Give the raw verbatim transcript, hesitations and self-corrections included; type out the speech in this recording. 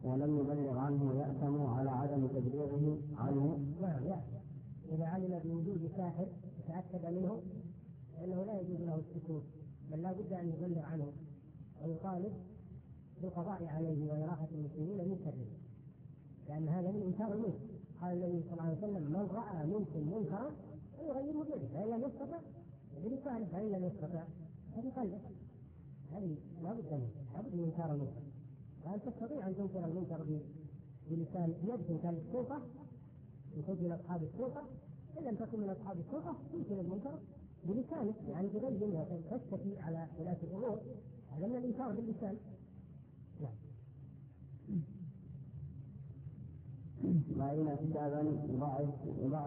ولم يبلغ عنه يأثم على عدم تبليغه عنه؟ نعم يأثم إذا علم بوجود ساحر تأكد منه فإنه لا يجوز له السكوت، بل لا بد أن يبلغ عنه ويطالب بالقضاء عليه وإراحة المسلمين من شره، لأن هذا من إنكار المنكر. قال النبي صلى الله عليه وسلم: من رأى منكم منكرا فليغيره بيده، فإن لم يستطع بلسانه، فإن لم يستطع فبقلبه. هذه لا بد منه، لا بد من إنكار المنكر. فهل تستطيع أن تنكر المنكر بلسان يد كان السلطة إن كنت من أصحاب السلطة؟ إن لم تكن من أصحاب السلطة تنكر المنكر بلسانك، يعني تبين وتشتكي على ولاة الأمور. هذا من الإنكار باللسان. نعم. رأينا كتابا ضعف